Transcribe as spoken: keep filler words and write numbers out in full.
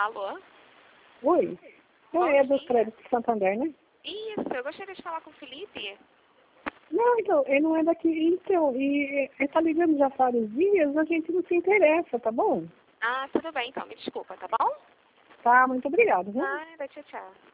Alô? Oi. Bom É do dia. Crédito Santander, né? Isso, eu gostaria de falar com o Felipe. Não, então, ele não é daqui. Então, e ele tá ligando já há vários dias, a gente não se interessa, tá bom? Ah, tudo bem então, me desculpa, tá bom? Tá, muito obrigada, viu? Nada, tchau, tchau.